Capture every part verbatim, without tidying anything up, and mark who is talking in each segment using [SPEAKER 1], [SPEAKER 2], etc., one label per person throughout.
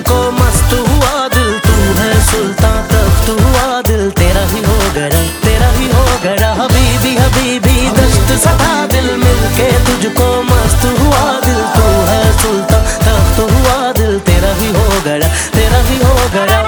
[SPEAKER 1] तुझको मस्त हुआ दिल, तू है सुल्तान तख्त हुआ दिल, तेरा ही हो गया तेरा ही हो गया हबीबी हबीबी दस्त सदा दिल मिलके तुझको मस्त हुआ दिल, तू है सुल्तान तख्त हुआ दिल, तेरा ही हो गया तेरा ही हो गया।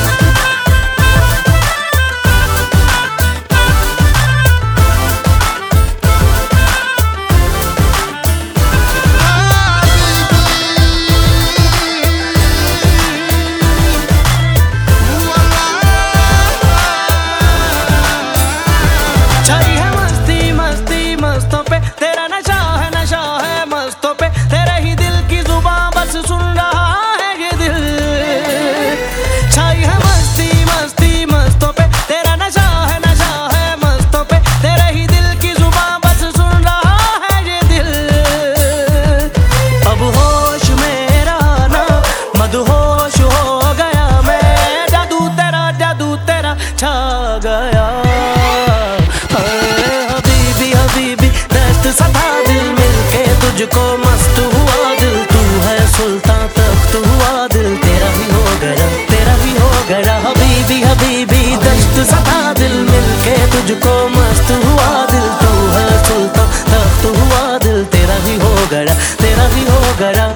[SPEAKER 1] छा गया हबीबी हबीबी दस्त सदा दिल मिलके तुझको मस्त हुआ दिल, तू है सुल्तान तख्त हुआ दिल, तेरा ही हो गया तेरा ही हो गया हबीबी हबीबी दस्त सदा दिल मिलके तुझको मस्त हुआ दिल, तू है सुल्तान तख्त हुआ दिल, तेरा ही हो गया तेरा ही हो गया।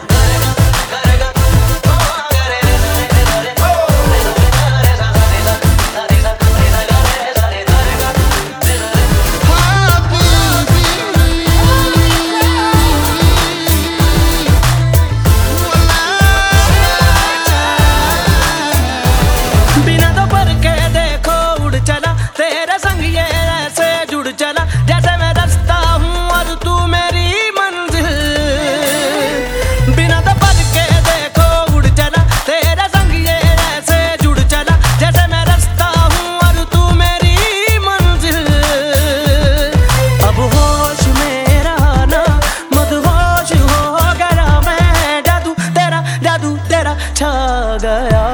[SPEAKER 1] छा गया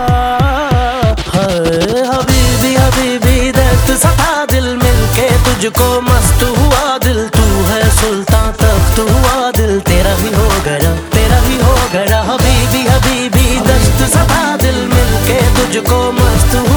[SPEAKER 1] हबीबी हबीबी दस्त सदा दिल मिलके तुझको मस्त हुआ दिल, तू है सुल्तान तख्त हुआ दिल, तेरा ही हो गया तेरा ही हो गया हबीबी हबीबी दस्त सदा दिल मिलके तुझको मस्त